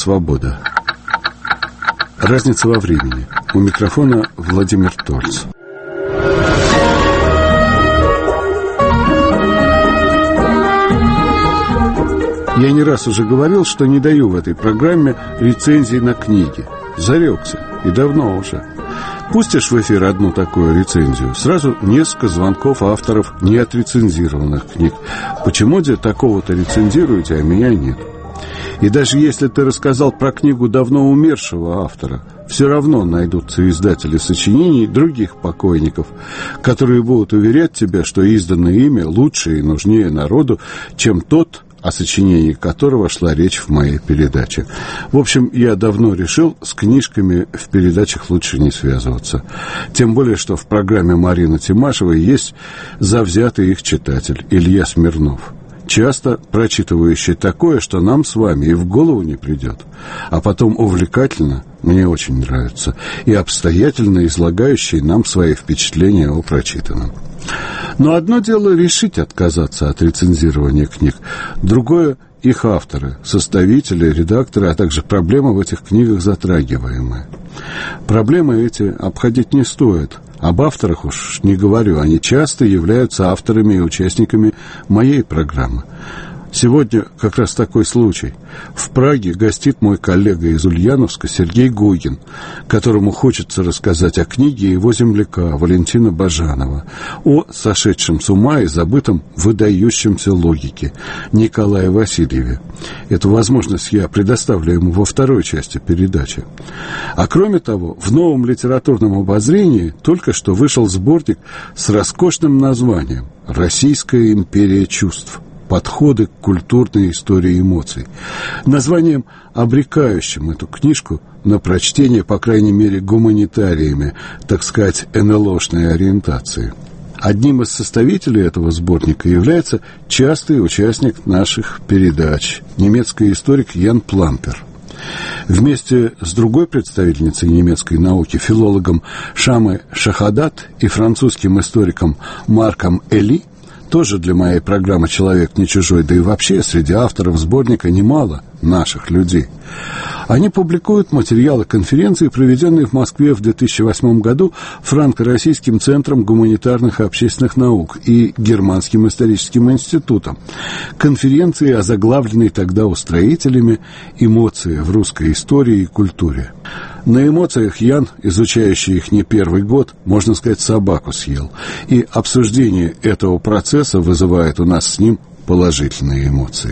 свобода. Разница во времени. У микрофона Владимир Торц. Я не раз уже говорил, что не даю в этой программе рецензий на книги. Зарекся. И давно уже. Пустишь в эфир одну такую рецензию, сразу несколько звонков авторов неотрецензированных книг. Почему же такого-то рецензируете, а меня нет? И даже если ты рассказал про книгу давно умершего автора, все равно найдутся издатели сочинений других покойников, которые будут уверять тебя, что изданное ими лучше и нужнее народу, чем тот, о сочинении которого шла речь в моей передаче. В общем, я давно решил, с книжками в передачах лучше не связываться. Тем более, что в программе Марины Тимашевой есть завзятый их читатель Илья Смирнов, часто прочитывающий такое, что нам с вами и в голову не придет, а потом увлекательно, мне очень нравится, и обстоятельно излагающий нам свои впечатления о прочитанном. Но одно дело решить отказаться от рецензирования книг, другое — их авторы, составители, редакторы, а также проблемы в этих книгах затрагиваемые. Проблемы эти обходить не стоит. Об авторах уж не говорю, они часто являются авторами и участниками моей программы. Сегодня как раз такой случай. В Праге гостит мой коллега из Ульяновска Сергей Гугин, которому хочется рассказать о книге его земляка Валентина Бажанова, о сошедшем с ума и забытом выдающемся логике Николае Васильеве. Эту возможность я предоставлю ему во второй части передачи. А кроме того, в новом литературном обозрении только что вышел сборник с роскошным названием «Российская империя чувств. Подходы к культурной истории эмоций», названием, обрекающим эту книжку на прочтение, по крайней мере, гуманитариями, так сказать, НЛОшной ориентации. Одним из составителей этого сборника является частый участник наших передач, немецкий историк Ян Плампер. Вместе с другой представительницей немецкой науки, филологом Шамой Шахадат, и французским историком Марком Эли, тоже для моей программы «Человек не чужой», да и вообще среди авторов сборника немало наших людей. Они публикуют материалы конференции, проведенной в Москве в 2008 году Франко-Российским центром гуманитарных и общественных наук и Германским историческим институтом. Конференции, озаглавленной тогда устроителями «Эмоции в русской истории и культуре». На эмоциях Ян, изучающий их не первый год, можно сказать, собаку съел. И обсуждение этого процесса вызывает у нас с ним положительные эмоции.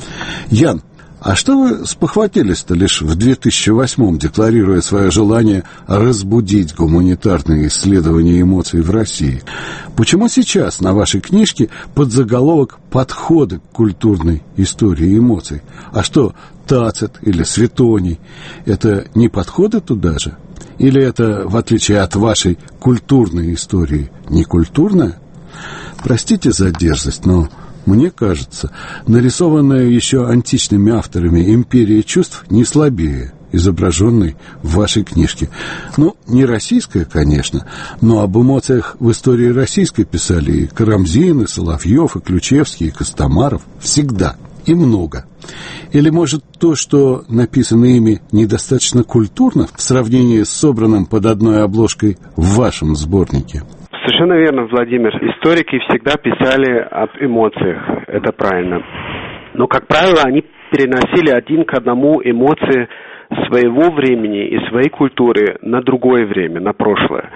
Ян, а что вы спохватились-то лишь в 2008-м, декларируя свое желание разбудить гуманитарные исследования эмоций в России? Почему сейчас на вашей книжке подзаголовок «Подходы к культурной истории эмоций»? А что, Тацит или Светоний — это не подходы туда же? Или это, в отличие от вашей культурной истории, не культурная? Простите за дерзость, но мне кажется, нарисованная еще античными авторами империя чувств не слабее изображенной в вашей книжке. Ну, не российская, конечно, но об эмоциях в истории российской писали и Карамзин, и Соловьев, и Ключевский, и Костомаров. Всегда. И много. Или, может, то, что написано ими, недостаточно культурно в сравнении с собранным под одной обложкой в вашем сборнике? Совершенно верно, Владимир. Историки всегда писали об эмоциях. Это правильно. Но, как правило, они переносили один к одному эмоции своего времени и своей культуры на другое время, на прошлое.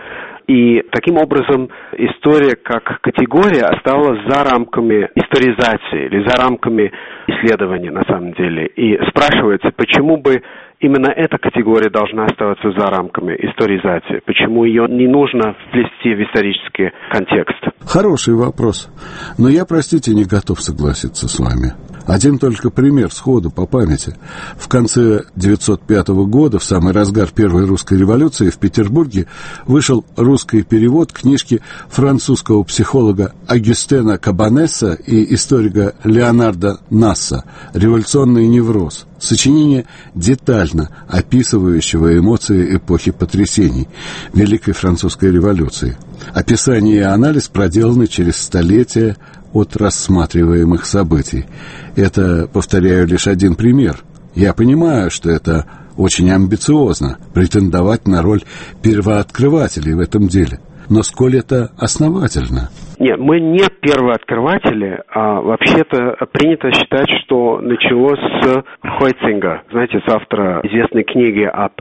И таким образом история как категория осталась за рамками историзации или за рамками исследования на самом деле. И спрашивается, почему бы именно эта категория должна оставаться за рамками историзации? Почему ее не нужно вплести в исторический контекст? Хороший вопрос. Но я, простите, не готов согласиться с вами. Один только пример сходу по памяти. В конце 1905 года, в самый разгар Первой русской революции, в Петербурге вышел русский перевод книжки французского психолога Агюстена Кабанесса и историка Леонардо Насса «Революционный невроз». Сочинение, детально описывающего эмоции эпохи потрясений Великой Французской революции. Описание и анализ проделаны через столетия от рассматриваемых событий. Это, повторяю, лишь один пример. Я понимаю, что это очень амбициозно претендовать на роль первооткрывателей в этом деле. Но сколь это основательно? Нет, мы не первооткрыватели, а вообще-то принято считать, что началось с Хойцинга, знаете, с автора известной книги об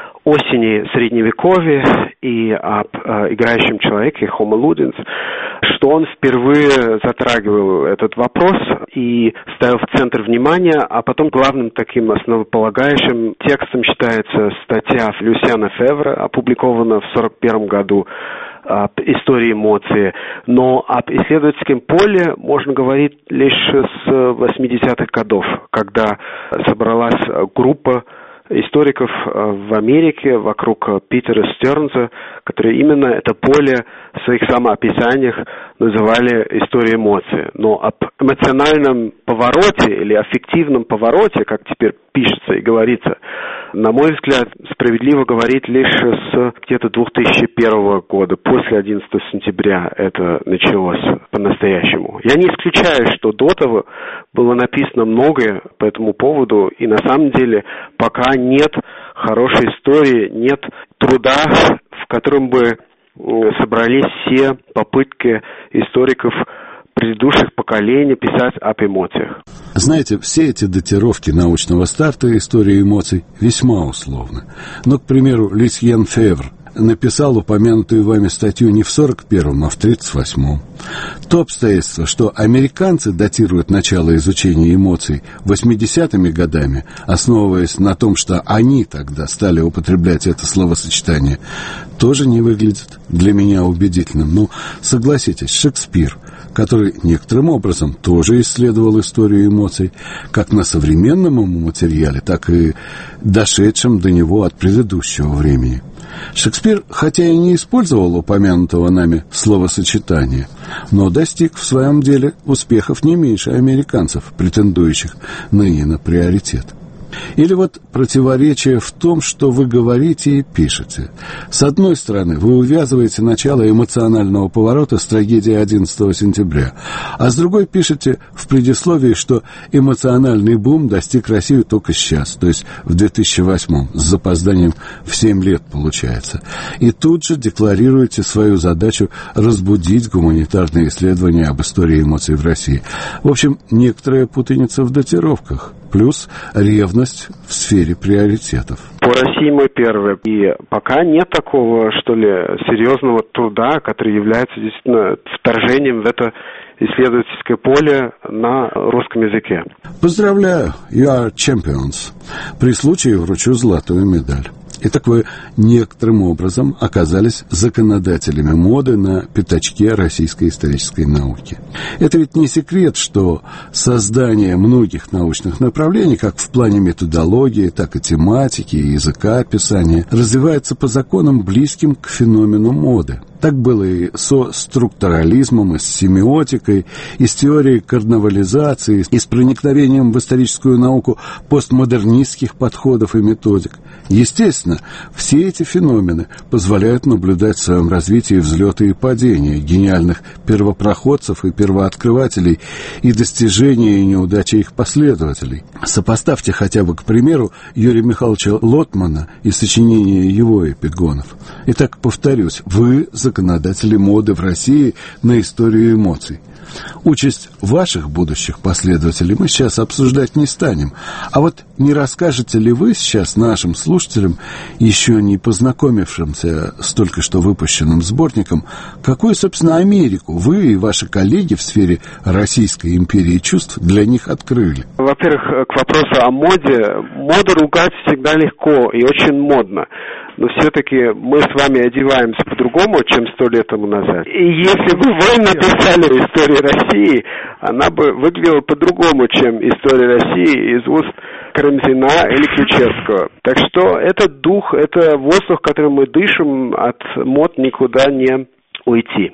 осени Средневековья и об играющем человеке Homo Ludens, что он впервые затрагивал этот вопрос и ставил в центр внимания, а потом главным таким основополагающим текстом считается статья Люсьена Февра, опубликованная в 1941 году, об истории эмоций, но об исследовательском поле можно говорить лишь с 80-х годов, когда собралась группа историков в Америке вокруг Питера Стернса, которые именно это поле в своих самоописаниях называли историей эмоций. Но об эмоциональном повороте или аффективном повороте, как теперь пишется и говорится, на мой взгляд, справедливо говорить лишь с где-то 2001 года, после 11 сентября это началось по-настоящему. Я не исключаю, что до того было написано многое по этому поводу, и на самом деле пока нет хорошей истории, нет труда, в котором бы собрались все попытки историков предыдущих поколений писать об эмоциях. Знаете, все эти датировки научного старта истории эмоций весьма условны. Но, к примеру, Люсьен Февр написал упомянутую вами статью не в 41-м, а в 38-м. То обстоятельство, что американцы датируют начало изучения эмоций 80-ми годами, основываясь на том, что они тогда стали употреблять это словосочетание, тоже не выглядит для меня убедительным. Ну, согласитесь, Шекспир, который некоторым образом тоже исследовал историю эмоций, как на современном ему материале, так и дошедшем до него от предыдущего времени. Шекспир, хотя и не использовал упомянутого нами словосочетания, но достиг в своем деле успехов не меньше американцев, претендующих ныне на приоритет. Или вот противоречие в том, что вы говорите и пишете. С одной стороны, вы увязываете начало эмоционального поворота с трагедией 11 сентября, а с другой пишете в предисловии, что эмоциональный бум достиг Россию только сейчас, то есть в 2008, с запозданием в 7 лет получается. И тут же декларируете свою задачу разбудить гуманитарные исследования об истории эмоций в России. В общем, некоторая путаница в датировках, плюс ревность в сфере приоритетов. По России мы первые. И пока нет такого, что ли, серьезного труда, который является действительно вторжением в это исследовательское поле на русском языке. Поздравляю, you are champions. При случае вручу золотую медаль. Итак, вы некоторым образом оказались законодателями моды на пятачке российской исторической науки. Это ведь не секрет, что создание многих научных направлений, как в плане методологии, так и тематики, и языка описания, развивается по законам, близким к феномену моды. Так было и со структурализмом, и с семиотикой, и с теорией карнавализации, и с проникновением в историческую науку постмодернистских подходов и методик. Естественно, все эти феномены позволяют наблюдать в своем развитии взлеты и падения гениальных первопроходцев и первооткрывателей и достижения и неудачи их последователей. Сопоставьте хотя бы, к примеру, Юрия Михайловича Лотмана и сочинения его эпигонов. Итак, повторюсь, вы законодатели моды в России на историю эмоций. Участь ваших будущих последователей мы сейчас обсуждать не станем. А вот не расскажете ли вы сейчас нашим слушателям, еще не познакомившимся с только что выпущенным сборником, какую, собственно, Америку вы и ваши коллеги в сфере Российской империи чувств для них открыли? Во-первых, к вопросу о моде. Моду ругать всегда легко и очень модно. Но все-таки мы с вами одеваемся по-другому, чем 100 лет тому назад. И если бы вы написали историю России, она бы выглядела по-другому, чем история России из уст Карамзина или Ключевского. Так что этот дух, это воздух, которым мы дышим, от мод никуда не уйти.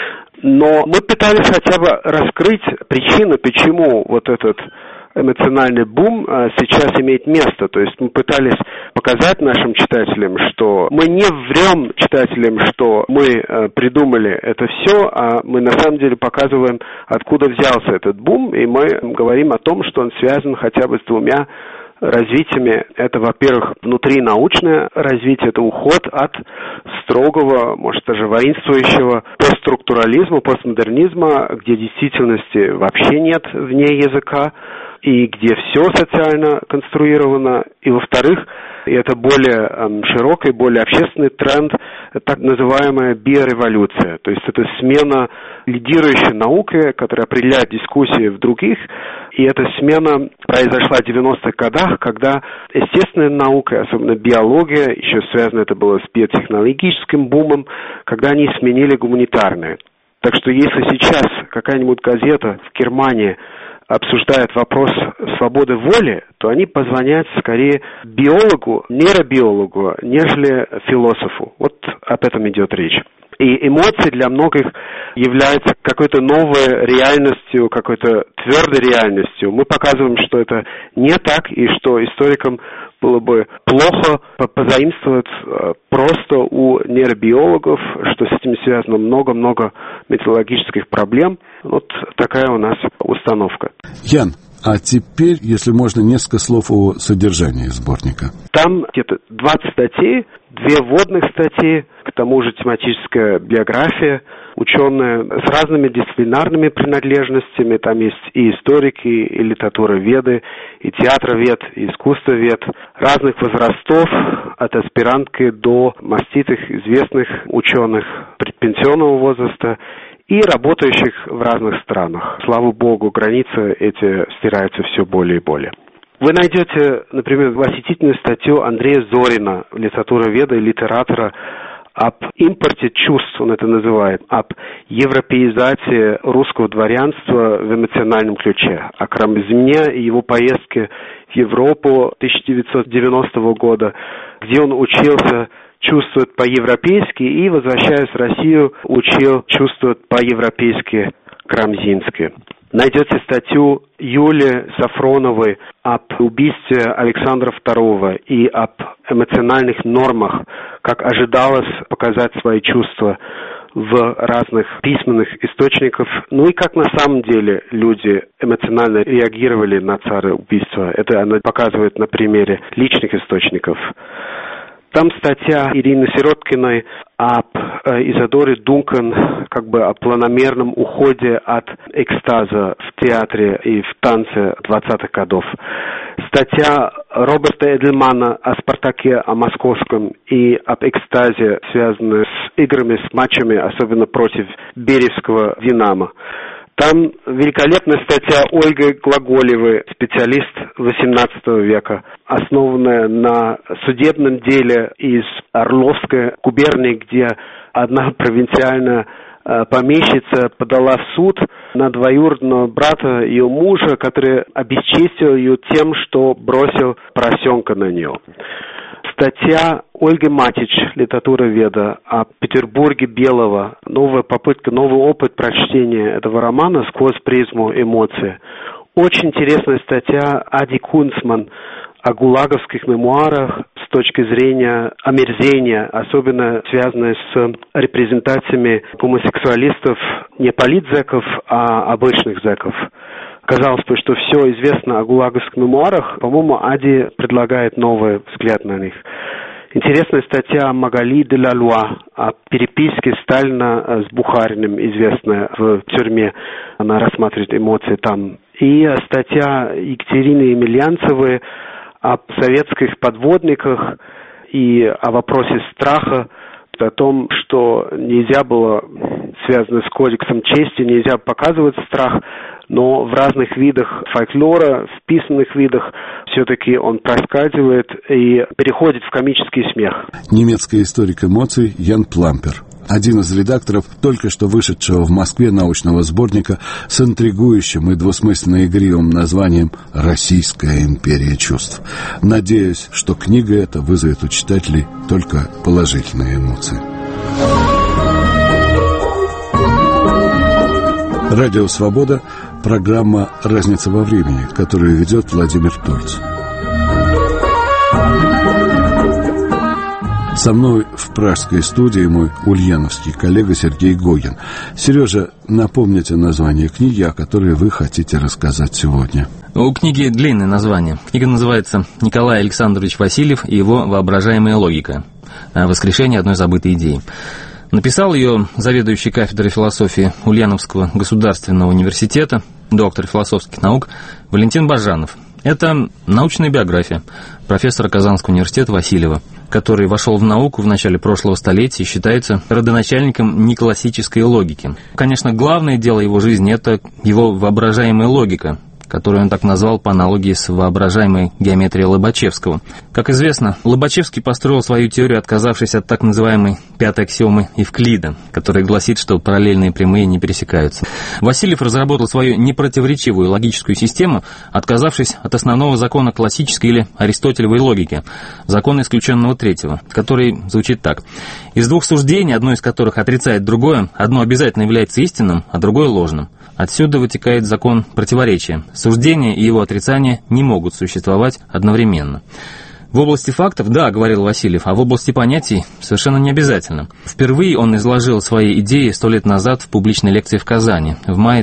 Но мы пытались хотя бы раскрыть причину, почему вот этот эмоциональный бум сейчас имеет место. То есть мы пытались показать нашим читателям, что мы не врем читателям, что мы придумали это все, а мы на самом деле показываем, откуда взялся этот бум, и мы говорим о том, что он связан хотя бы с двумя развитиями. Это, во-первых, внутринаучное развитие, это уход от строгого, может, даже воинствующего постструктурализма, постмодернизма, где действительности вообще нет вне языка, и где все социально конструировано. И, во-вторых, и это более широкий, более общественный тренд, так называемая биореволюция. То есть это смена лидирующей науки, которая определяет дискуссии в других. И эта смена произошла в 90-х годах, когда естественная наука, особенно биология, еще связано это было с биотехнологическим бумом, когда они сменили гуманитарные. Так что если сейчас какая-нибудь газета в Германии обсуждает вопрос свободы воли, то они позвонят скорее биологу, нейробиологу, нежели философу. Вот об этом идет речь. И эмоции для многих являются какой-то новой реальностью, какой-то твердой реальностью. Мы показываем, что это не так, и что историкам было бы плохо позаимствовать просто у нейробиологов, что с этим связано много-много методологических проблем. Вот такая у нас установка. Ян, а теперь, если можно, несколько слов о содержании сборника. Там где-то 20 статей, 2 вводных статьи, к тому же тематическая биография, ученые с разными дисциплинарными принадлежностями. Там есть и историки, и литературоведы, и театровед, и искусствовед, разных возрастов, от аспирантки до маститых, известных ученых предпенсионного возраста, и работающих в разных странах. Слава богу, границы эти стираются все более и более. Вы найдете, например, восхитительную статью Андрея Зорина, литературоведа и литератора, об импорте чувств, он это называет, об европеизации русского дворянства в эмоциональном ключе, о Карамзине и его поездке в Европу 1990 года, где он учился чувствовать по-европейски и, возвращаясь в Россию, учил чувствовать по-европейски Карамзински. Найдете статью Юли Сафроновой об убийстве Александра II и об эмоциональных нормах, как ожидалось показать свои чувства в разных письменных источниках, ну и как на самом деле люди эмоционально реагировали на цареубийство. Это она показывает на примере личных источников. Там статья Ирины Сироткиной об Изодоре Дункан, как бы о планомерном уходе от экстаза в театре и в танце 20-х годов. Статья Роберта Эдельмана о «Спартаке», о московском и об экстазе, связанной с играми, с матчами, особенно против Беревского «Динамо». Там великолепная статья Ольги Глаголевой, специалист XVIII века, основанная на судебном деле из Орловской губернии, где одна провинциальная помещица подала в суд на двоюродного брата ее мужа, который обесчестил ее тем, что бросил поросенка на нее. Статья Ольги Матич, литературоведа, о Петербурге Белого. Новая попытка, новый опыт прочтения этого романа сквозь призму эмоций. Очень интересная статья Ади Кунцман о гулаговских мемуарах с точки зрения омерзения, особенно связанной с репрезентациями гомосексуалистов, не политзеков, а обычных зеков. Казалось бы, что все известно о гулаговских мемуарах. По-моему, Ади предлагает новый взгляд на них. Интересная статья Магали де ла Луа о переписке Сталина с Бухариным, известная в тюрьме. Она рассматривает эмоции там. И статья Екатерины Емельянцевой о советских подводниках и о вопросе страха, о том, что нельзя было, связано с кодексом чести, нельзя показывать страх, но в разных видах фольклора, в писанных видах, все-таки он проскальзывает и переходит в комический смех. Немецкий историк эмоций Ян Плампер, один из редакторов только что вышедшего в Москве научного сборника с интригующим и двусмысленно игривым названием «Российская империя чувств». Надеюсь, что книга эта вызовет у читателей только положительные эмоции. Радио «Свобода», программа «Разница во времени», которую ведет Владимир Тольц. Со мной в пражской студии мой ульяновский коллега Сергей Гогин. Сережа, напомните название книги, о которой вы хотите рассказать сегодня. У книги длинное название. Книга называется «Николай Александрович Васильев и его воображаемая логика. Воскрешение одной забытой идеи». Написал ее заведующий кафедрой философии Ульяновского государственного университета, доктор философских наук Валентин Бажанов. Это научная биография профессора Казанского университета Васильева, который вошел в науку в начале прошлого столетия и считается родоначальником неклассической логики. Конечно, главное дело его жизни – это его воображаемая логика, которую он так назвал по аналогии с воображаемой геометрией Лобачевского. Как известно, Лобачевский построил свою теорию, отказавшись от так называемой пятой аксиомы Евклида, которая гласит, что параллельные прямые не пересекаются. Васильев разработал свою непротиворечивую логическую систему, отказавшись от основного закона классической или аристотелевой логики, закона исключенного третьего, который звучит так. Из двух суждений, одно из которых отрицает другое, одно обязательно является истинным, а другое ложным. Отсюда вытекает закон противоречия. Суждение и его отрицание не могут существовать одновременно. В области фактов, да, говорил Васильев, а в области понятий совершенно не обязательно. Впервые он изложил свои идеи 100 лет назад в публичной лекции в Казани, в мае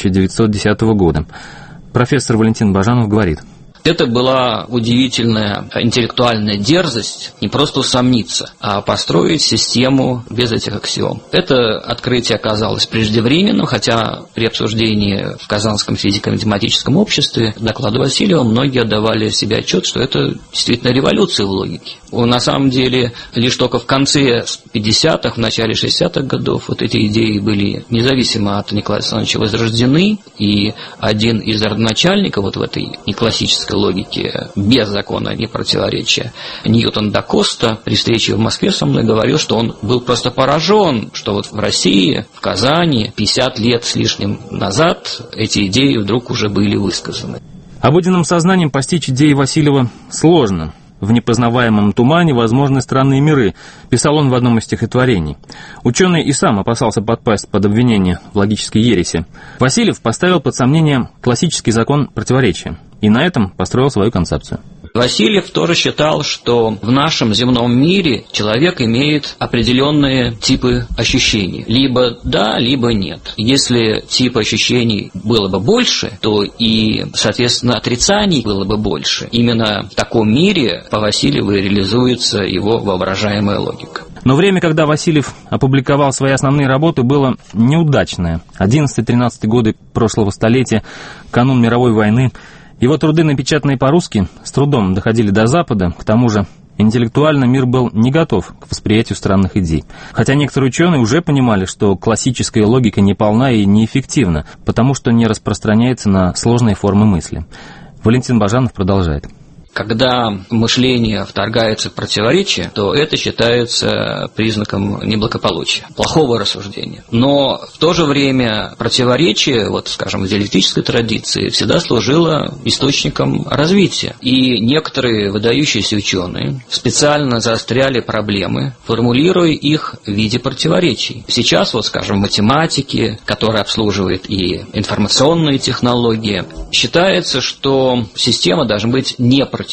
1910 года. Профессор Валентин Бажанов говорит: это была удивительная интеллектуальная дерзость не просто усомниться, а построить систему без этих аксиом. Это открытие оказалось преждевременным, хотя при обсуждении в Казанском физико-математическом обществе доклада Васильева многие отдавали себе отчет, что это действительно революция в логике. На самом деле, лишь только в конце 50-х, в начале 60-х годов вот эти идеи были независимо от Николая Александровича возрождены, и один из родоначальников вот в этой неклассической логике без закона непротиворечия, Ньютон да Коста, при встрече в Москве со мной говорил, что он был просто поражен, что вот в России, в Казани 50 лет с лишним назад эти идеи вдруг уже были высказаны. Обыденным сознанием постичь идеи Васильева сложно. В непознаваемом тумане возможны странные миры, писал он в одном из стихотворений. Ученый и сам опасался подпасть под обвинение в логической ереси. Васильев поставил под сомнение классический закон противоречия и на этом построил свою концепцию. Васильев тоже считал, что в нашем земном мире человек имеет определенные типы ощущений. Либо да, либо нет. Если тип ощущений было бы больше, то и, соответственно, отрицаний было бы больше. Именно в таком мире по Васильеву реализуется его воображаемая логика. Но время, когда Васильев опубликовал свои основные работы, было неудачное. 11-13 годы прошлого столетия, канун мировой войны. Его труды, напечатанные по-русски, с трудом доходили до Запада, к тому же интеллектуально мир был не готов к восприятию странных идей. Хотя некоторые ученые уже понимали, что классическая логика неполна и неэффективна, потому что не распространяется на сложные формы мысли. Валентин Бажанов продолжает. Когда мышление вторгается в противоречие, то это считается признаком неблагополучия, плохого рассуждения. Но в то же время противоречие, вот, скажем, в диалектической традиции всегда служило источником развития. И некоторые выдающиеся ученые специально заостряли проблемы, формулируя их в виде противоречий. Сейчас, вот, скажем, в математике, которая обслуживает и информационные технологии, считается, что система должна быть непротиворечивой.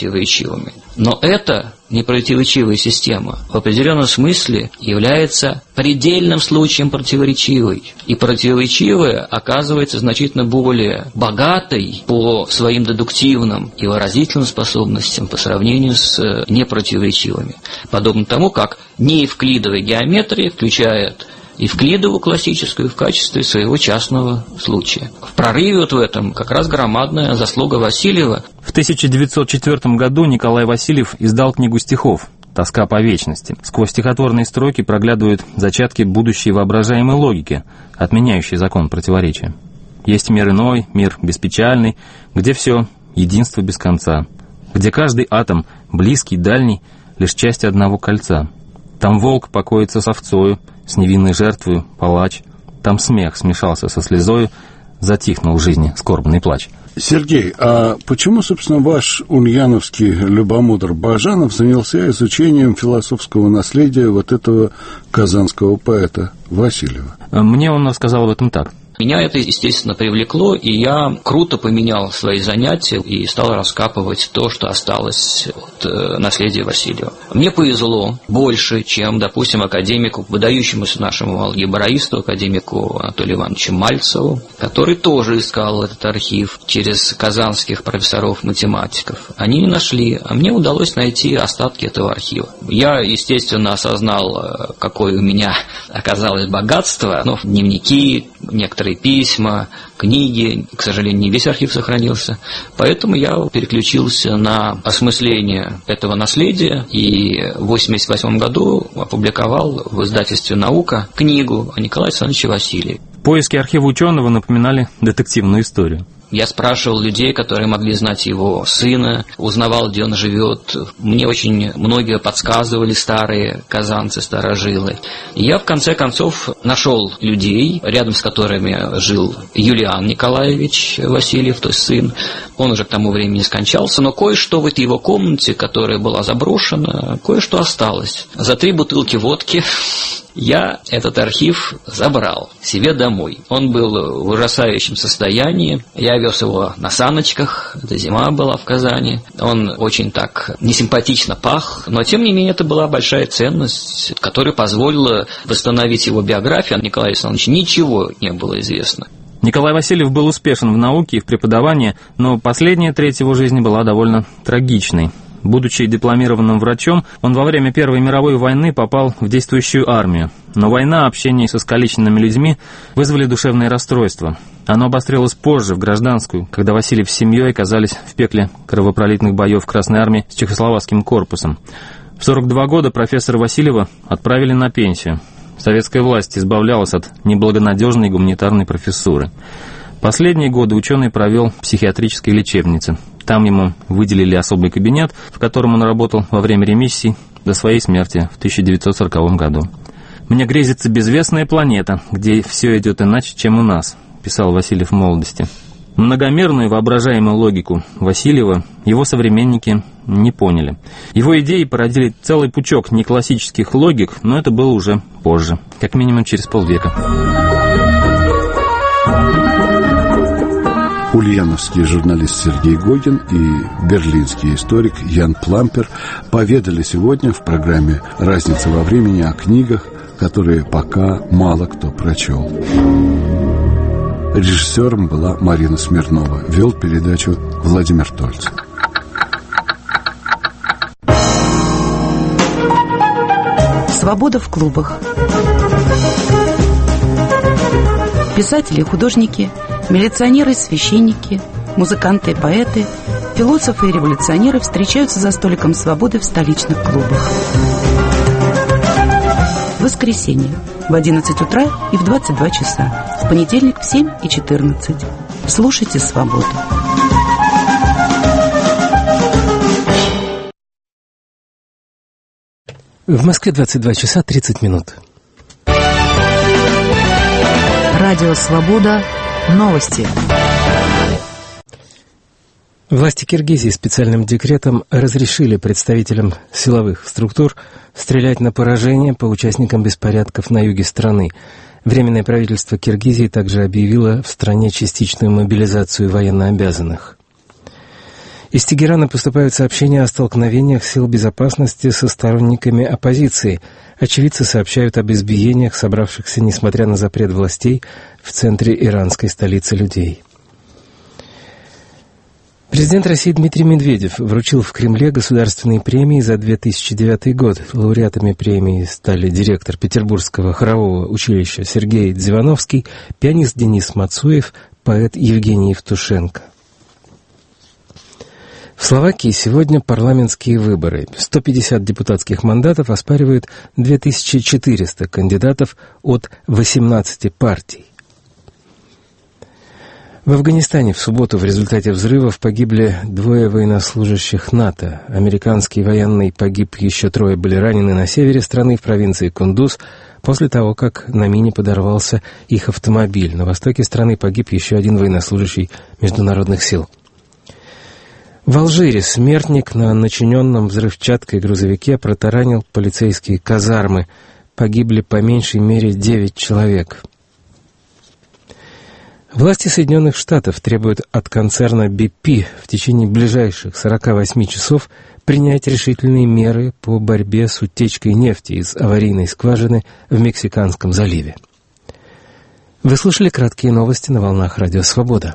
Но эта непротиворечивая система в определенном смысле является предельным случаем противоречивой. И противоречивая оказывается значительно более богатой по своим дедуктивным и выразительным способностям по сравнению с непротиворечивыми. Подобно тому, как неевклидовая геометрия включает Евклидову классическую в качестве своего частного случая. В прорыве вот в этом как раз громадная заслуга Васильева. В 1904 году Николай Васильев издал книгу стихов «Тоска по вечности». Сквозь стихотворные строки проглядывают зачатки будущей воображаемой логики, отменяющей закон противоречия. Есть мир иной, мир беспечальный, где все единство без конца, где каждый атом, близкий, дальний, лишь часть одного кольца. Там волк покоится с овцою, с невинной жертвою палач. Там смех смешался со слезою, затихнул в жизни скорбный плач. Сергей, а почему, собственно, ваш ульяновский любомудр Бажанов занялся изучением философского наследия вот этого казанского поэта Васильева? Мне он рассказал об этом так. Меня это, естественно, привлекло, и я круто поменял свои занятия и стал раскапывать то, что осталось от наследия Васильева. Мне повезло больше, чем, допустим, академику, выдающемуся нашему алгебраисту, академику Анатолию Ивановичу Мальцеву, который тоже искал этот архив через казанских профессоров-математиков. Они не нашли, а мне удалось найти остатки этого архива. Я, естественно, осознал, какое у меня оказалось богатство, дневники, некоторые письма, книги, к сожалению, не весь архив сохранился, поэтому я переключился на осмысление этого наследия и в 1988 году опубликовал в издательстве «Наука» книгу о Николае Александровиче Васильеве. Поиски архива ученого напоминали детективную историю. Я спрашивал людей, которые могли знать его сына, узнавал, где он живет. Мне очень многие подсказывали старые казанцы, старожилы. И я, в конце концов, нашел людей, рядом с которыми жил Юлиан Николаевич Васильев, то есть сын. Он уже к тому времени скончался, но кое-что в этой его комнате, которая была заброшена, кое-что осталось. За 3 бутылки водки я этот архив забрал себе домой. Он был в ужасающем состоянии. Я вез его на саночках. Это зима была в Казани. Он очень так несимпатично пах. Но, тем не менее, это была большая ценность, которая позволила восстановить его биографию. О Николае Александровиче ничего не было известно. Николай Васильев был успешен в науке и в преподавании, но последняя треть его жизни была довольно трагичной. Будучи дипломированным врачом, он во время Первой мировой войны попал в действующую армию. Но война, общение с искалеченными людьми вызвали душевное расстройство. Оно обострилось позже, в гражданскую, когда Васильев с семьей оказались в пекле кровопролитных боев Красной армии с Чехословацким корпусом. В 42 года профессора Васильева отправили на пенсию. Советская власть избавлялась от неблагонадежной гуманитарной профессуры. Последние годы ученый провел в психиатрической лечебнице. Там ему выделили особый кабинет, в котором он работал во время ремиссий до своей смерти в 1940 году. «Мне грезится безвестная планета, где все идет иначе, чем у нас», – писал Васильев в молодости. Многомерную воображаемую логику Васильева его современники не поняли. Его идеи породили целый пучок неклассических логик, но это было уже позже, как минимум через полвека. Ульяновский журналист Сергей Гогин и берлинский историк Ян Плампер поведали сегодня в программе «Разница во времени» о книгах, которые пока мало кто прочел. Режиссером была Марина Смирнова. Вел передачу Владимир Тольц. Свобода в клубах. Писатели и художники, милиционеры и священники, музыканты и поэты, философы и революционеры встречаются за столиком свободы в столичных клубах. В воскресенье в 11 утра и в 22 часа. В понедельник в 7 и 14. Слушайте «Свободу». В Москве 22 часа 30 минут. Радио «Свобода». Новости. Власти Киргизии специальным декретом разрешили представителям силовых структур стрелять на поражение по участникам беспорядков на юге страны. Временное правительство Киргизии также объявило в стране частичную мобилизацию военнообязанных. Из Тегерана поступают сообщения о столкновениях сил безопасности со сторонниками оппозиции. Очевидцы сообщают об избиениях, собравшихся, несмотря на запрет властей, в центре иранской столицы людей. Президент России Дмитрий Медведев вручил в Кремле государственные премии за 2009 год. Лауреатами премии стали директор Петербургского хорового училища Сергей Дзивановский, пианист Денис Мацуев, поэт Евгений Евтушенко. В Словакии сегодня парламентские выборы. 150 депутатских мандатов оспаривают 2400 кандидатов от 18 партий. В Афганистане в субботу в результате взрывов погибли 2 военнослужащих НАТО. Американский военный погиб, еще 3 были ранены на севере страны, в провинции Кундуз, после того, как на мине подорвался их автомобиль. На востоке страны погиб еще 1 военнослужащий международных сил. В Алжире смертник на начиненном взрывчаткой грузовике протаранил полицейские казармы. Погибли по меньшей мере 9 человек. Власти Соединенных Штатов требуют от концерна BP в течение ближайших 48 часов принять решительные меры по борьбе с утечкой нефти из аварийной скважины в Мексиканском заливе. Вы слушали краткие новости на волнах Радио Свобода.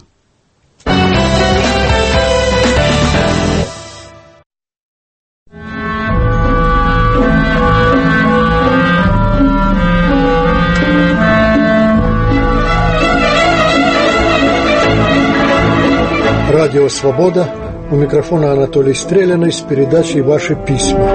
Радио «Свобода». У микрофона Анатолий Стреляный с передачей «Ваши письма».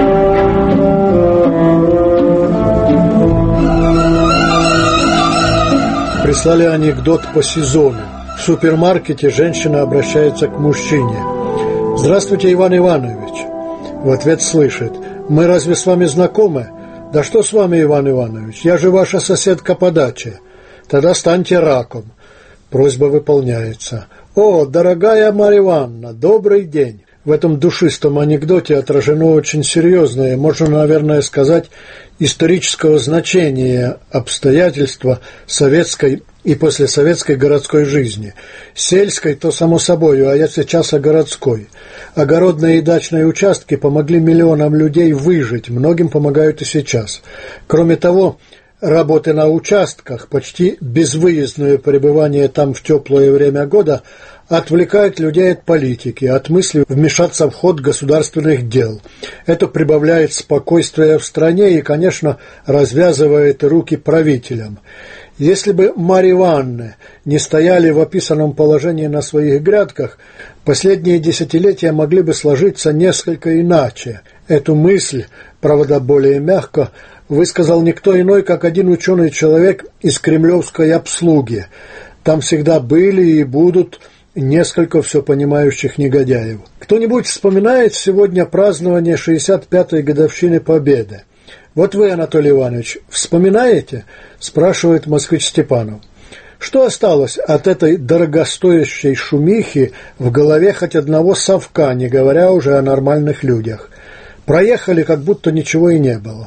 Прислали анекдот по сезону. В супермаркете женщина обращается к мужчине. «Здравствуйте, Иван Иванович». В ответ слышит: «Мы разве с вами знакомы?» «Да что с вами, Иван Иванович? Я же ваша соседка по даче». «Тогда станьте раком». Просьба выполняется. «О, дорогая Марья Ивановна, добрый день!» В этом душистом анекдоте отражено очень серьезное, можно, наверное, сказать, исторического значения обстоятельства советской и послесоветской городской жизни. Сельской, то само собой, а я сейчас о городской. Огородные и дачные участки помогли миллионам людей выжить, многим помогают и сейчас. Кроме того, работы на участках, почти безвыездное пребывание там в теплое время года отвлекает людей от политики, от мысли вмешаться в ход государственных дел. Это прибавляет спокойствия в стране и, конечно, развязывает руки правителям. Если бы Марья Ивановна не стояли в описанном положении на своих грядках, последние десятилетия могли бы сложиться несколько иначе. Эту мысль, правда, более мягко, высказал никто иной, как один ученый человек из кремлевской обслуги. Там всегда были и будут несколько все понимающих негодяев. Кто-нибудь вспоминает сегодня празднование 65-й годовщины Победы? Вот вы, Анатолий Иванович, вспоминаете? Спрашивает москвич Степанов. Что осталось от этой дорогостоящей шумихи в голове хоть одного совка, не говоря уже о нормальных людях? Проехали, как будто ничего и не было.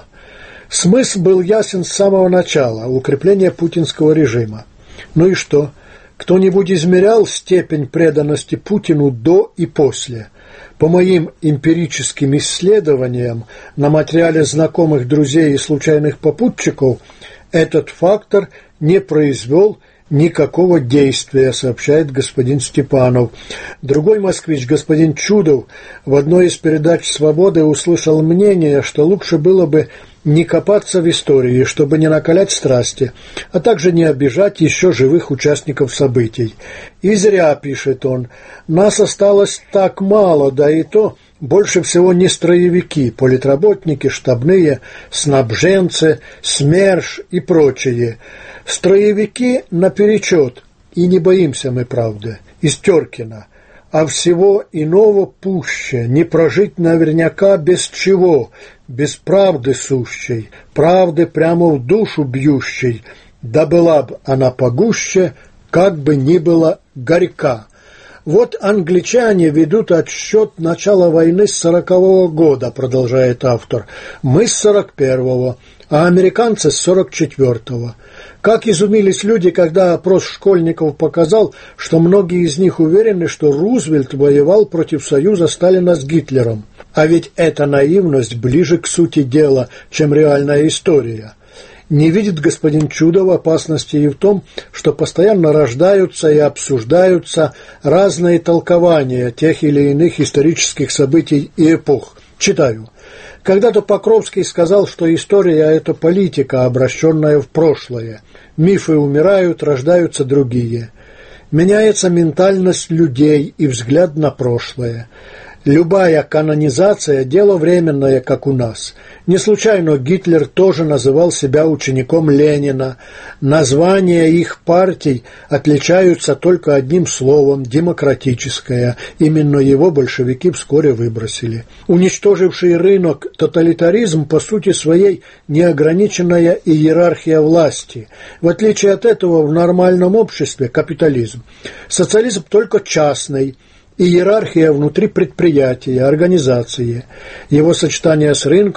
Смысл был ясен с самого начала – укрепление путинского режима. Ну и что? Кто-нибудь измерял степень преданности Путину до и после? По моим эмпирическим исследованиям на материале знакомых, друзей и случайных попутчиков этот фактор не произвел никакого действия, сообщает господин Степанов. Другой москвич, господин Чудов, в одной из передач «Свободы» услышал мнение, что лучше было бы не копаться в истории, чтобы не накалять страсти, а также не обижать еще живых участников событий. И зря, пишет он, нас осталось так мало, да и то больше всего не строевики, политработники, штабные, снабженцы, СМЕРШ и прочие. Строевики наперечет, и не боимся мы правды, из Теркина. А всего иного пуще, не прожить наверняка без чего, без правды сущей, правды прямо в душу бьющей, да была б она погуще, как бы ни была горька. Вот англичане ведут отсчет начала войны с 40-го года, продолжает автор, мы с 41-го, а американцы с 44-го. Как изумились люди, когда опрос школьников показал, что многие из них уверены, что Рузвельт воевал против союза Сталина с Гитлером. А ведь эта наивность ближе к сути дела, чем реальная история. Не видит господин Чудов опасности и в том, что постоянно рождаются и обсуждаются разные толкования тех или иных исторических событий и эпох. Читаю. Когда-то Покровский сказал, что история – это политика, обращенная в прошлое. Мифы умирают, рождаются другие. Меняется ментальность людей и взгляд на прошлое. Любая канонизация – дело временное, как у нас. Не случайно Гитлер тоже называл себя учеником Ленина. Названия их партий отличаются только одним словом – демократическое. Именно его большевики вскоре выбросили. Уничтоживший рынок тоталитаризм по сути своей неограниченная иерархия власти. В отличие от этого в нормальном обществе капитализм. Социализм только частный. Иерархия внутри предприятия, организации, его сочетание с рынком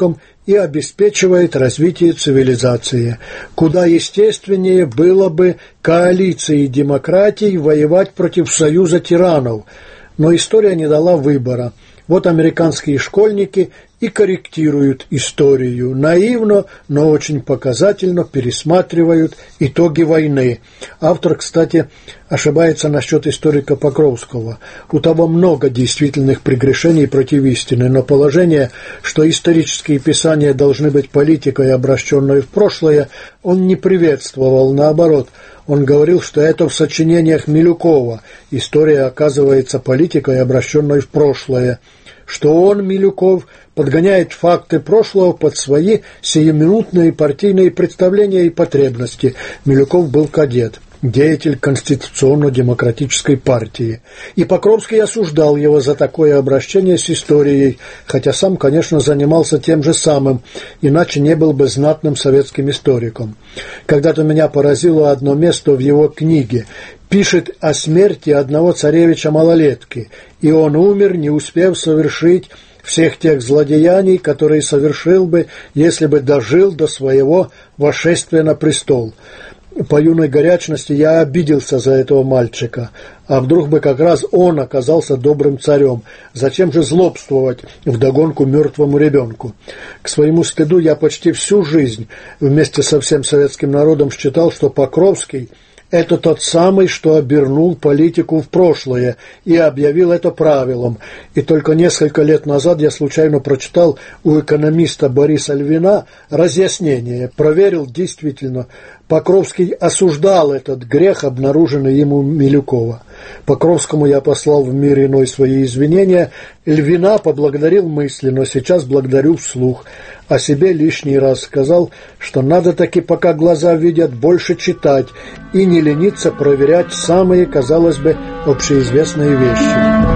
и обеспечивает развитие цивилизации. Куда естественнее было бы коалиции демократий воевать против союза тиранов, но история не дала выбора. Вот американские школьники и корректируют историю. Наивно, но очень показательно пересматривают итоги войны. Автор, кстати, ошибается насчет историка Покровского. У того много действительных прегрешений против истины, но положение, что исторические писания должны быть политикой, обращенной в прошлое, он не приветствовал, наоборот. Он говорил, что это в сочинениях Милюкова история оказывается политикой, обращенной в прошлое, что он, Милюков, подгоняет факты прошлого под свои сиюминутные партийные представления и потребности. Милюков был кадет, деятель Конституционно-демократической партии. И Покровский осуждал его за такое обращение с историей, хотя сам, конечно, занимался тем же самым, иначе не был бы знатным советским историком. Когда-то меня поразило одно место в его книге. Пишет о смерти одного царевича-малолетки, и он умер, не успев совершить всех тех злодеяний, которые совершил бы, если бы дожил до своего восшествия на престол. По юной горячности я обиделся за этого мальчика. А вдруг бы как раз он оказался добрым царем? Зачем же злобствовать вдогонку мертвому ребенку? К своему стыду я почти всю жизнь вместе со всем советским народом считал, что Покровский – это тот самый, что обернул политику в прошлое и объявил это правилом. И только несколько лет назад я случайно прочитал у экономиста Бориса Львина разъяснение. Проверил, действительно, Покровский осуждал этот грех, обнаруженный ему Милюкова. Покровскому я послал в мир иной свои извинения. Львина поблагодарил мысленно, сейчас благодарю вслух. О себе лишний раз сказал, что надо таки, пока глаза видят, больше читать и не лениться проверять самые, казалось бы, общеизвестные вещи.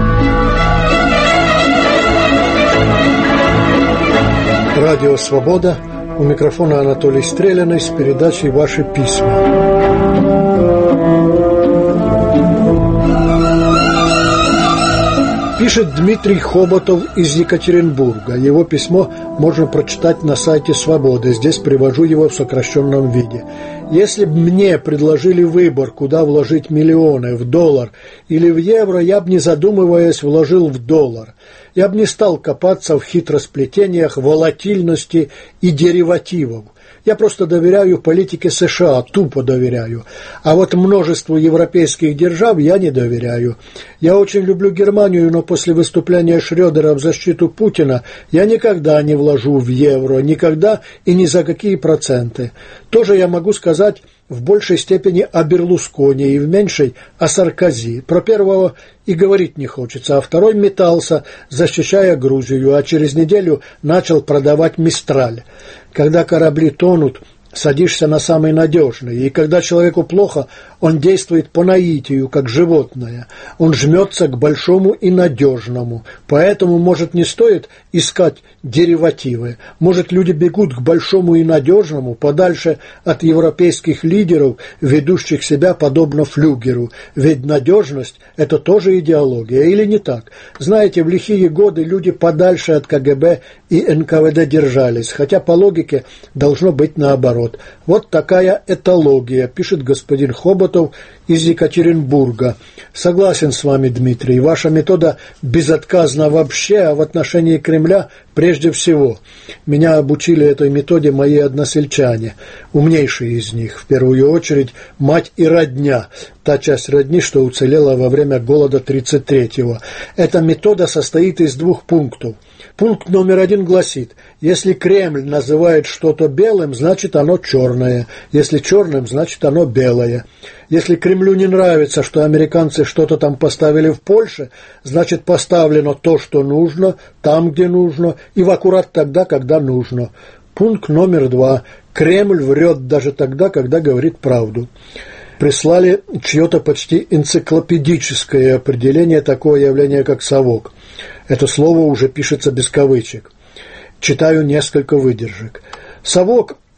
Радио «Свобода». У микрофона Анатолий Стреляный с передачей «Ваши письма». Пишет Дмитрий Хоботов из Екатеринбурга. Его письмо можно прочитать на сайте «Свободы». Здесь привожу его в сокращенном виде. Если бы мне предложили выбор, куда вложить миллионы, в доллар или в евро, я бы, не задумываясь, вложил в доллар. Я бы не стал копаться в хитросплетениях, волатильности и деривативов. Я просто доверяю политике США, тупо доверяю. А вот множеству европейских держав я не доверяю. Я очень люблю Германию, но после выступления Шрёдера в защиту Путина я никогда не вложу в евро, никогда и ни за какие проценты. Тоже я могу сказать в большей степени о Берлускони и в меньшей о Саркози. Про первого и говорить не хочется, а второй метался, защищая Грузию, а через неделю начал продавать «Мистраль». Когда корабли тонут, садишься на самый надежный, и когда человеку плохо, он действует по наитию, как животное. Он жмется к большому и надежному. Поэтому, может, не стоит искать деривативы. Может, люди бегут к большому и надежному, подальше от европейских лидеров, ведущих себя подобно флюгеру. Ведь надежность – это тоже идеология, или не так? Знаете, в лихие годы люди подальше от КГБ и НКВД держались, хотя по логике должно быть наоборот. Вот такая этология, пишет господин Хоботов из Екатеринбурга. Согласен с вами, Дмитрий, ваша метода безотказна вообще, а в отношении Кремля прежде всего. Меня обучили этой методе мои односельчане, умнейшие из них, в первую очередь мать и родня, та часть родни, что уцелела во время голода 33-го. Эта метода состоит из 2 пунктов. Пункт номер 1 гласит: если Кремль называет что-то белым, значит оно черное, если черным, значит оно белое. Если Кремлю не нравится, что американцы что-то там поставили в Польше, значит поставлено то, что нужно, там, где нужно, и в аккурат тогда, когда нужно. Пункт номер 2. Кремль врет даже тогда, когда говорит правду. Прислали чье-то почти энциклопедическое определение такого явления, как совок. Это слово уже пишется без кавычек. Читаю несколько выдержек. Совок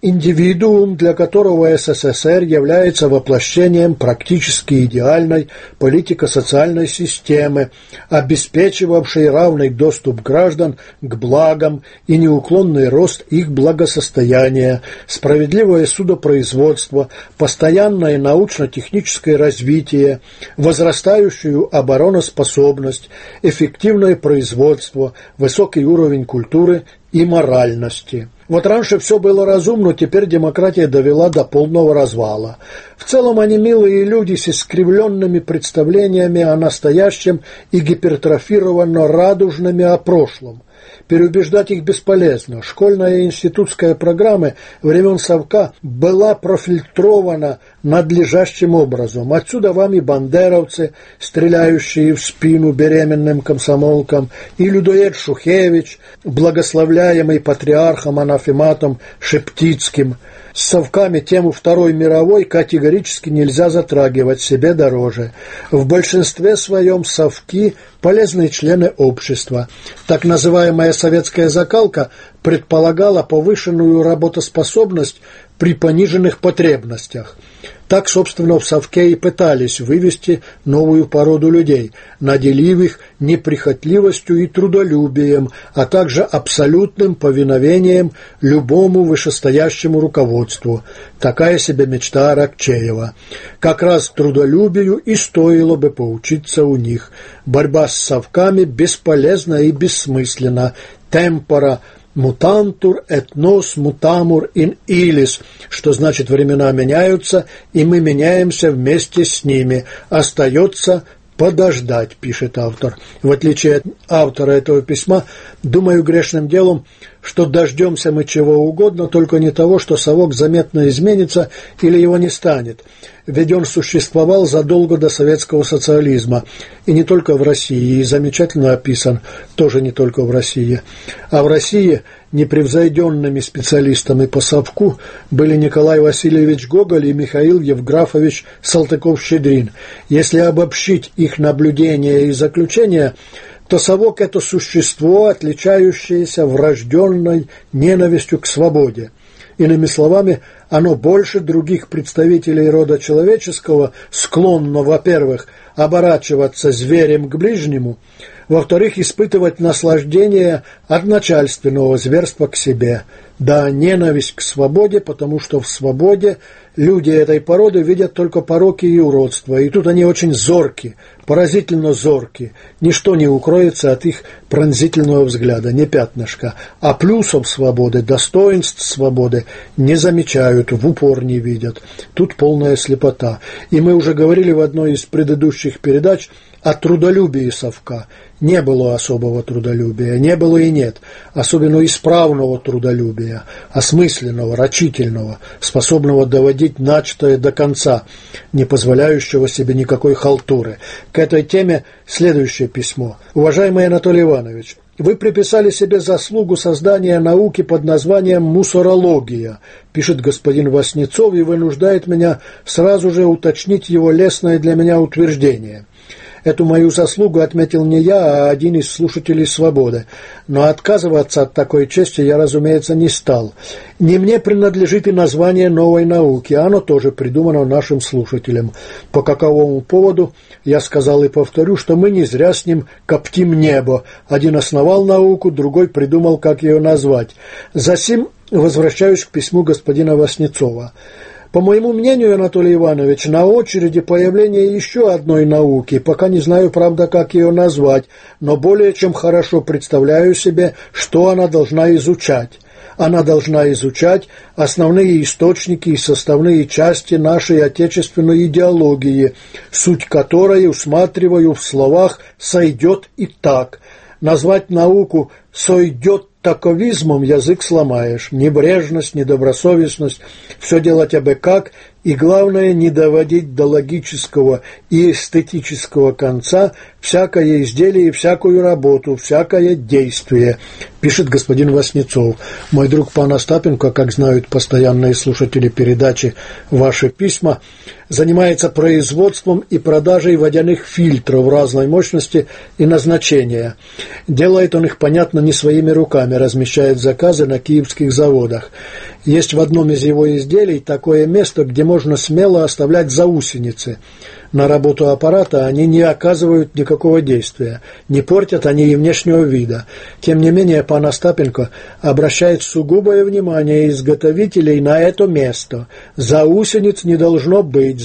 индивидуум, для которого СССР является воплощением практически идеальной политико-социальной системы, обеспечивавшей равный доступ граждан к благам и неуклонный рост их благосостояния, справедливое судопроизводство, постоянное научно-техническое развитие, возрастающую обороноспособность, эффективное производство, высокий уровень культуры и моральности. Вот раньше все было разумно, теперь демократия довела до полного развала. В целом они милые люди с искривленными представлениями о настоящем и гипертрофированно радужными о прошлом. Переубеждать их бесполезно. Школьная и институтская программы времен Совка была профильтрована надлежащим образом. Отсюда вам и бандеровцы, стреляющие в спину беременным комсомолкам, и людоед Шухевич, благословляемый патриархом Анафематом Шептицким. С совками тему Второй мировой категорически нельзя затрагивать, себе дороже. В большинстве своем совки – полезные члены общества. Так называемая советская закалка предполагала повышенную работоспособность при пониженных потребностях. Так, собственно, в совке и пытались вывести новую породу людей, наделив их неприхотливостью и трудолюбием, а также абсолютным повиновением любому вышестоящему руководству. Такая себе мечта Аракчеева. Как раз трудолюбию и стоило бы поучиться у них. Борьба с совками бесполезна и бессмысленна. Темпора «Мутантур et nos mutamur in illis», что значит «времена меняются, и мы меняемся вместе с ними». Остается подождать, пишет автор. В отличие от автора этого письма, думаю грешным делом, что дождемся мы чего угодно, только не того, что совок заметно изменится или его не станет. Ведь он существовал задолго до советского социализма, и не только в России, и замечательно описан тоже не только в России. А в России непревзойденными специалистами по совку были Николай Васильевич Гоголь и Михаил Евграфович Салтыков-Щедрин. Если обобщить их наблюдения и заключения, то совок – это существо, отличающееся врожденной ненавистью к свободе. Иными словами, оно больше других представителей рода человеческого склонно, во-первых, оборачиваться зверем к ближнему, во-вторых, испытывать наслаждение от начальственного зверства к себе. Да, ненависть к свободе, потому что в свободе люди этой породы видят только пороки и уродства, и тут они очень зорки, поразительно зорки. Ничто не укроется от их пронзительного взгляда, не пятнышко. А плюсов свободы, достоинств свободы не замечают, в упор не видят. Тут полная слепота. И мы уже говорили в одной из предыдущих передач о трудолюбии совка. Не было особого трудолюбия, не было и нет, особенно исправного трудолюбия, осмысленного, рачительного, способного доводить начатое до конца, не позволяющего себе никакой халтуры. К этой теме следующее письмо. Уважаемый Анатолий Иванович, вы приписали себе заслугу создания науки под названием «мусорология», пишет господин Васнецов, и вынуждает меня сразу же уточнить его лестное для меня утверждение. Эту мою заслугу отметил не я, а один из слушателей «Свободы». Но отказываться от такой чести я, разумеется, не стал. Не мне принадлежит и название новой науки, оно тоже придумано нашим слушателям. По каковому поводу я сказал и повторю, что мы не зря с ним коптим небо. Один основал науку, другой придумал, как ее назвать. Засим возвращаюсь к письму господина Васнецова. По моему мнению, Анатолий Иванович, на очереди появление еще одной науки, пока не знаю, правда, как ее назвать, но более чем хорошо представляю себе, что она должна изучать. Она должна изучать основные источники и составные части нашей отечественной идеологии, суть которой усматриваю в словах «сойдет и так». Назвать науку «сойдет таковизмом» язык сломаешь. Небрежность, недобросовестность, все делать абы как И главное, не доводить до логического и эстетического конца всякое изделие и всякую работу, всякое действие, пишет господин Васнецов. Мой друг пан Остапенко, как знают постоянные слушатели передачи «Ваши письма», занимается производством и продажей водяных фильтров разной мощности и назначения. Делает он их, понятно, не своими руками, размещает заказы на киевских заводах. Есть в одном из его изделий такое место, где можно смело оставлять заусеницы. На работу аппарата они не оказывают никакого действия, не портят они и внешнего вида. Тем не менее, пан Остапенко обращает сугубое внимание изготовителей на это место. Заусениц не должно быть,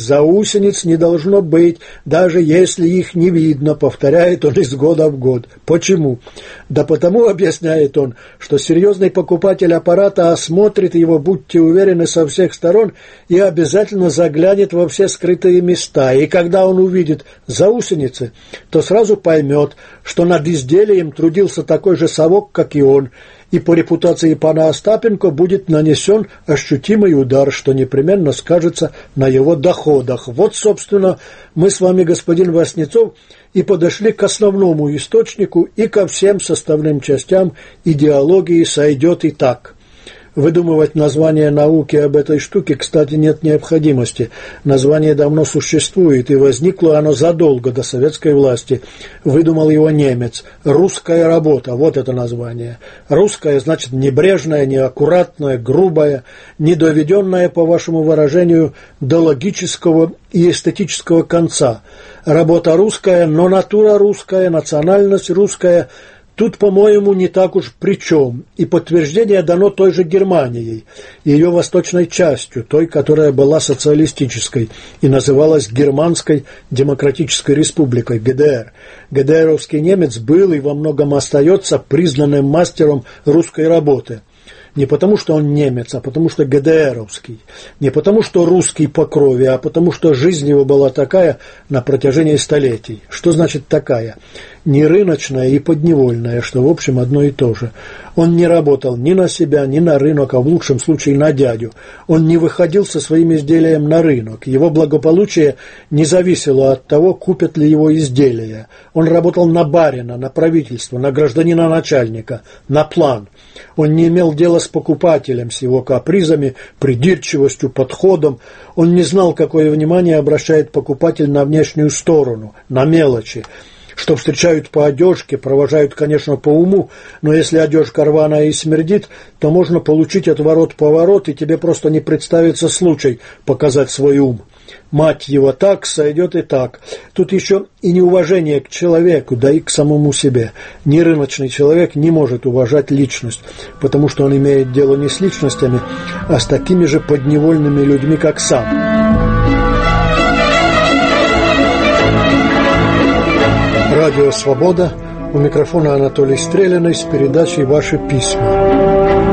даже если их не видно, повторяет он из года в год. Почему? Да потому, объясняет он, что серьезный покупатель аппарата осмотрит его, будьте уверены, со всех сторон и обязательно заглянет во все скрытые места. И когда он увидит заусеницы, то сразу поймет, что над изделием трудился такой же совок, как и он, и по репутации пана Остапенко будет нанесен ощутимый удар, что непременно скажется на его доходах. Вот, собственно, мы с вами, господин Васнецов, и подошли к основному источнику, и ко всем составным частям идеологии сойдет и так. Выдумывать название науки об этой штуке, кстати, нет необходимости. Название давно существует, и возникло оно задолго до советской власти. Выдумал его немец. «Русская работа» – вот это название. «Русская» значит небрежная, неаккуратная, грубая, недоведенная, по вашему выражению, до логического и эстетического конца. Работа русская, но натура русская, национальность русская – тут, по-моему, не так уж при чем, и подтверждение дано той же Германией, ее восточной частью, той, которая была социалистической и называлась Германской Демократической Республикой, ГДР. ГДРовский немец был и во многом остается признанным мастером русской работы. Не потому, что он немец, а потому, что ГДРовский. Не потому, что русский по крови, а потому, что жизнь его была такая на протяжении столетий. Что значит такая? Не рыночная и подневольная, что, в общем, одно и то же. Он не работал ни на себя, ни на рынок, а в лучшем случае на дядю. Он не выходил со своим изделием на рынок. Его благополучие не зависело от того, купят ли его изделия. Он работал на барина, на правительство, на гражданина-начальника, на план. Он не имел дела с покупателем, с его капризами, придирчивостью, подходом. Он не знал, какое внимание обращает покупатель на внешнюю сторону, на мелочи. Что встречают по одежке, провожают, конечно, по уму, но если одежка рваная и смердит, то можно получить отворот-поворот, и тебе просто не представится случай показать свой ум. Мать его так, сойдет и так. Тут еще и неуважение к человеку, да и к самому себе. Нерыночный человек не может уважать личность, потому что он имеет дело не с личностями, а с такими же подневольными людьми, как сам. Радио «Свобода». У микрофона Анатолий Стрелянный с передачей «Ваши письма».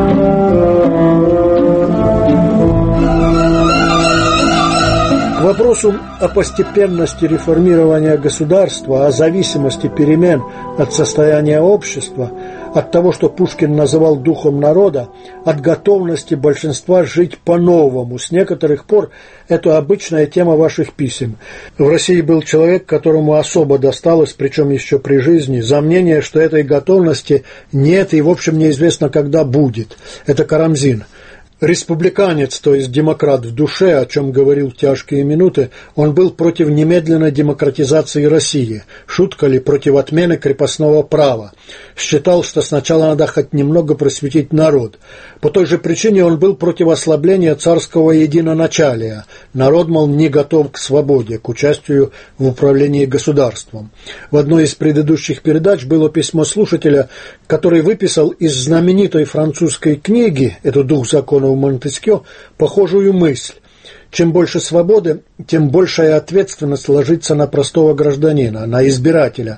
К вопросу о постепенности реформирования государства, о зависимости перемен от состояния общества, от того, что Пушкин называл духом народа, от готовности большинства жить по-новому. С некоторых пор это обычная тема ваших писем. В России был человек, которому особо досталось, причем еще при жизни, за мнение, что этой готовности нет и, в общем, неизвестно, когда будет. Это Карамзин. Республиканец, то есть демократ в душе, о чем говорил в тяжкие минуты, он был против немедленной демократизации России. Шутка ли, против отмены крепостного права. Считал, что сначала надо хоть немного просветить народ. По той же причине он был против ослабления царского единоначалия. Народ, мол, не готов к свободе, к участию в управлении государством. В одной из предыдущих передач было письмо слушателя, который выписал из знаменитой французской книги «Это дух закона» Монтескьё похожую мысль. Чем больше свободы, тем большая ответственность ложится на простого гражданина, на избирателя.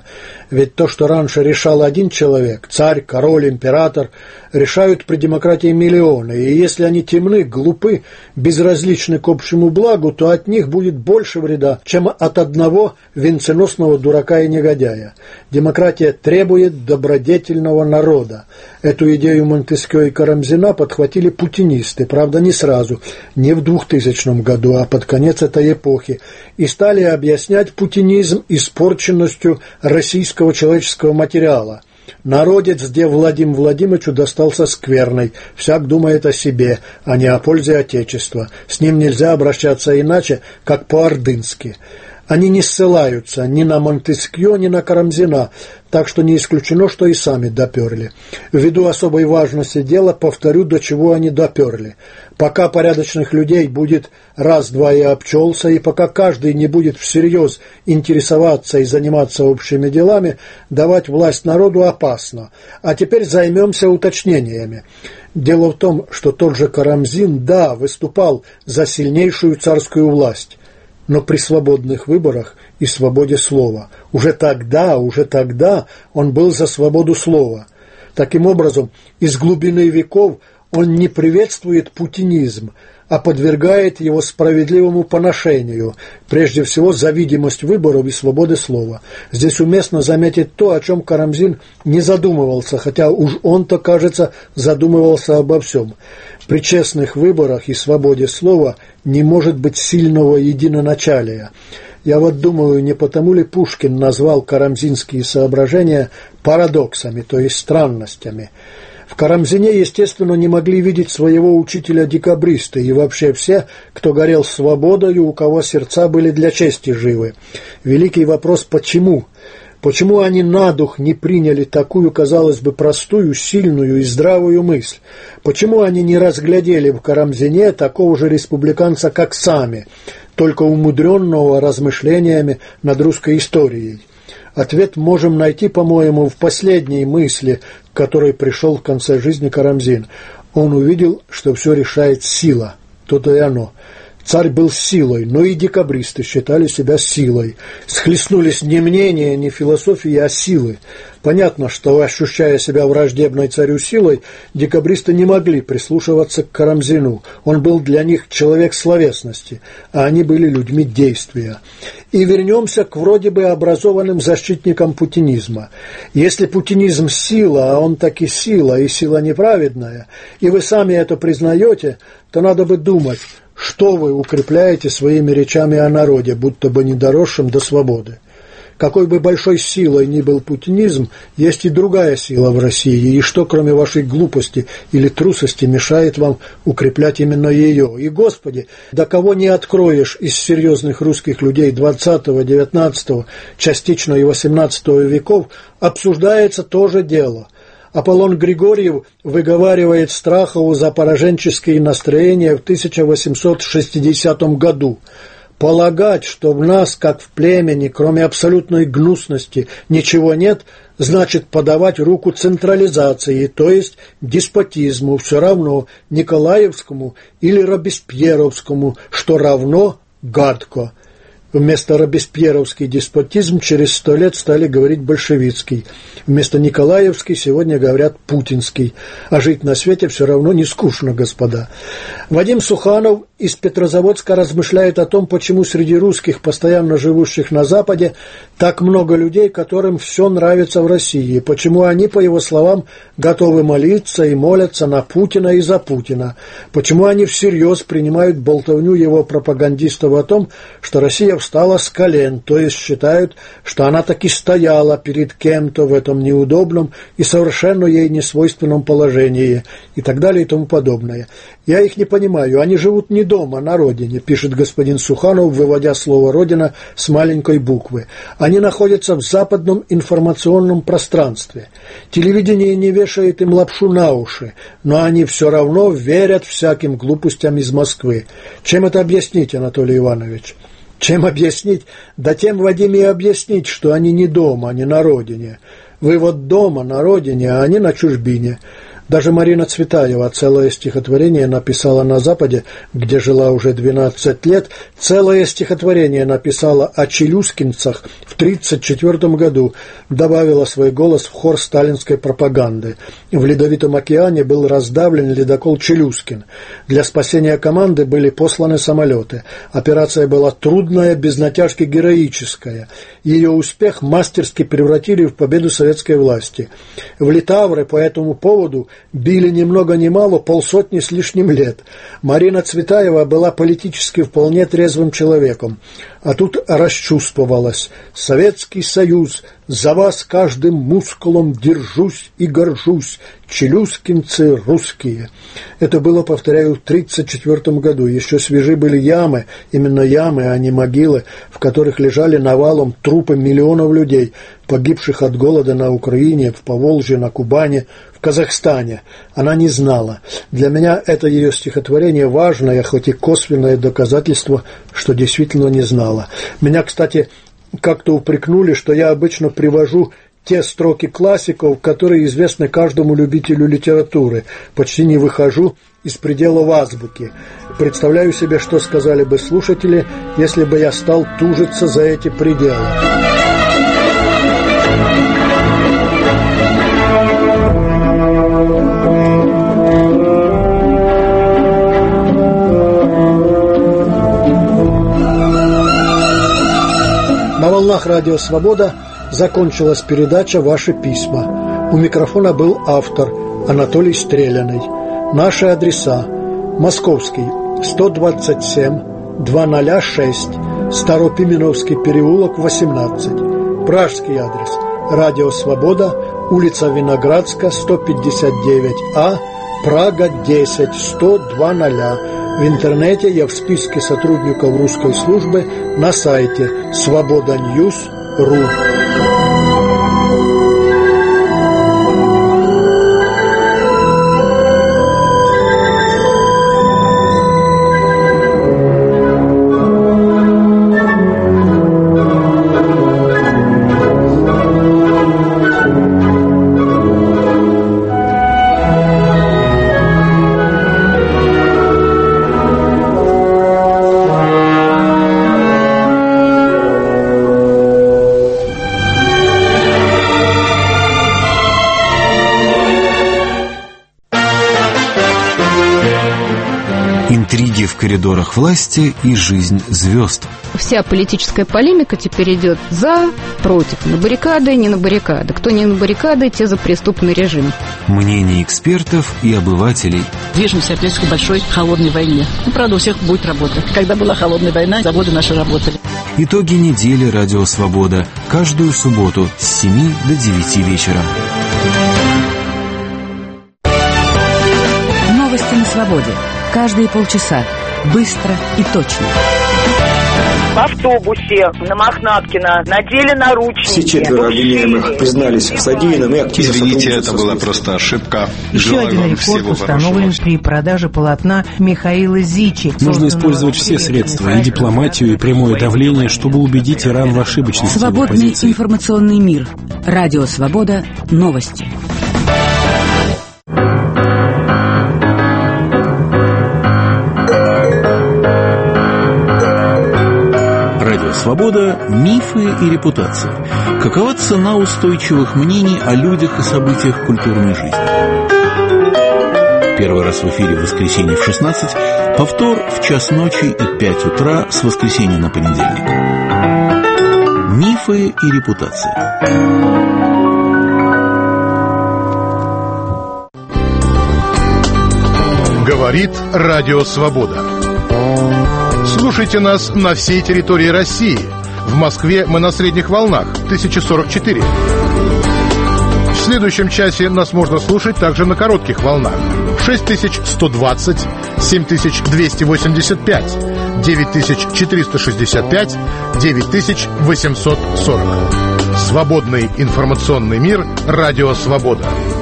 Ведь то, что раньше решал один человек, царь, король, император, решают при демократии миллионы. И если они темны, глупы, безразличны к общему благу, то от них будет больше вреда, чем от одного венценосного дурака и негодяя. Демократия требует добродетельного народа. Эту идею Монтескьё и Карамзина подхватили путинисты, правда, не сразу, не в 2000 году, а под конец этой эпохи, и стали объяснять путинизм испорченностью российского человеческого материала. Народец, где Владимиру Владимировичу достался скверной, всяк думает о себе, а не о пользе Отечества. С ним нельзя обращаться иначе, как по-ордынски. Они не ссылаются ни на Монтескьё, ни на Карамзина, так что не исключено, что и сами доперли. Ввиду особой важности дела, повторю, до чего они доперли. Пока порядочных людей будет раз-два и обчелся, и пока каждый не будет всерьез интересоваться и заниматься общими делами, давать власть народу опасно. А теперь займемся уточнениями. Дело в том, что тот же Карамзин, да, выступал за сильнейшую царскую власть, но при свободных выборах и свободе слова. Уже тогда он был за свободу слова. Таким образом, из глубины веков он не приветствует путинизм, а подвергает его справедливому поношению, прежде всего за видимость выборов и свободы слова. Здесь уместно заметить то, о чем Карамзин не задумывался, хотя уж он-то, кажется, задумывался обо всем. При честных выборах и свободе слова не может быть сильного единоначалия. Я вот думаю, не потому ли Пушкин назвал карамзинские соображения парадоксами, то есть странностями. В Карамзине, естественно, не могли видеть своего учителя-декабриста и вообще все, кто горел свободою, у кого сердца были для чести живы. Великий вопрос «почему?». Почему они на дух не приняли такую, казалось бы, простую, сильную и здравую мысль? Почему они не разглядели в Карамзине такого же республиканца, как сами, только умудренного размышлениями над русской историей? Ответ можем найти, по-моему, в последней мысли, к которой пришел в конце жизни Карамзин. Он увидел, что все решает сила, то-то и оно. Царь был силой, но и декабристы считали себя силой. Схлестнулись не мнения, не философии, а силы. Понятно, что, ощущая себя враждебной царю силой, декабристы не могли прислушиваться к Карамзину. Он был для них человек словесности, а они были людьми действия. И вернемся к вроде бы образованным защитникам путинизма. Если путинизм сила, а он таки сила, и сила неправедная, и вы сами это признаете, то надо бы думать, что вы укрепляете своими речами о народе, будто бы не доросшем до свободы. Какой бы большой силой ни был путинизм, есть и другая сила в России, и что, кроме вашей глупости или трусости, мешает вам укреплять именно ее? И, Господи, до кого не откроешь из серьезных русских людей XX, XIX, частично и XVIII веков, обсуждается то же дело. Аполлон Григорьев выговаривает Страхову за пораженческие настроения в 1860 году. Полагать, что в нас, как в племени, кроме абсолютной гнусности, ничего нет, значит подавать руку централизации, то есть деспотизму, все равно Николаевскому или Робеспьеровскому, что равно гадко. Вместо робеспьеровский деспотизм через 100 лет стали говорить большевистский. Вместо Николаевский сегодня говорят путинский. А жить на свете все равно не скучно, господа. Вадим Суханов из Петрозаводска размышляет о том, почему среди русских, постоянно живущих на Западе, так много людей, которым все нравится в России. Почему они, по его словам, готовы молиться и молятся на Путина и за Путина. Почему они всерьез принимают болтовню его пропагандистов о том, что Россия встала с колен, то есть считают, что она таки стояла перед кем-то в этом неудобном и совершенно ей несвойственном положении, и так далее и тому подобное. Я их не понимаю, они живут не дома, на родине, пишет господин Суханов, выводя слово «родина» с маленькой буквы. Они находятся в западном информационном пространстве. Телевидение не вешает им лапшу на уши, но они все равно верят всяким глупостям из Москвы. Чем это объяснить, Анатолий Иванович? Чем объяснить? Да тем, Вадим, и объяснить, что они не дома, они на родине. Вы вот дома, на родине, а они на чужбине. Даже Марина Цветаева целое стихотворение написала на Западе, где жила уже 12 лет, целое стихотворение написала о челюскинцах в 1934 году, добавила свой голос в хор сталинской пропаганды. В Ледовитом океане был раздавлен ледокол «Челюскин». Для спасения команды были посланы самолеты. Операция была трудная, без натяжки героическая. Ее успех мастерски превратили в победу советской власти. В Литавре по этому поводу били ни много ни мало 150 с лишним лет. Марина Цветаева была политически вполне трезвым человеком. А тут расчувствовалась. Советский Союз, за вас каждым мускулом держусь и горжусь, челюскинцы русские. Это было, повторяю, в 1934 году. Еще свежи были ямы, именно ямы, а не могилы, в которых лежали навалом трупы миллионов людей, погибших от голода на Украине, в Поволжье, на Кубани, в Казахстане. Она не знала. Для меня это ее стихотворение важное, хоть и косвенное доказательство, что действительно не знала. Меня, кстати, как-то упрекнули, что я обычно привожу те строки классиков, которые известны каждому любителю литературы. Почти не выхожу из пределов азбуки. Представляю себе, что сказали бы слушатели, если бы я стал тужиться за эти пределы. На волнах Радио Свобода закончилась передача «Ваши письма». У микрофона был автор Анатолий Стреляный. Наши адреса: Московский, 127-206, Старопименовский переулок, 18. Пражский адрес: Радио Свобода, улица Виноградска, 159А, Прага, 10, 100-00. В интернете я в списке сотрудников русской службы на сайте svoboda.news.ru. Интриги в коридорах власти и жизнь звезд. Вся политическая полемика теперь идет за, против, на баррикады, не на баррикады. Кто не на баррикады, те за преступный режим. Мнения экспертов и обывателей. Движемся опять к большой холодной войне. Правда, у всех будет работа. Когда была холодная война, заводы наши работали. Итоги недели «Радио Свобода» каждую субботу с 7 до 9 вечера. Новости на свободе. Каждые полчаса. Быстро и точно. В автобусе на Мохнаткина надели наручники. Все 4 обвиняемых признались в содеянном и активно сотрудничали. Извините, это была просто ошибка. Еще один рекорд установлен при продаже полотна Михаила Зичи. Нужно использовать все средства, и дипломатию, и прямое давление, чтобы убедить Иран в ошибочности. Свободный информационный мир. Радио Свобода. Новости. Свобода, мифы и репутация. Какова цена устойчивых мнений о людях и событиях культурной жизни? Первый раз в эфире в воскресенье в 16, повтор в час ночи и 5 утра с воскресенья на понедельник. Мифы и репутация. Говорит Радио Свобода. Слушайте нас на всей территории России. В Москве мы на средних волнах 1044. В следующем часе нас можно слушать также на коротких волнах 6120, 7285, 9465, 9840. Свободный информационный мир. Радио Свобода.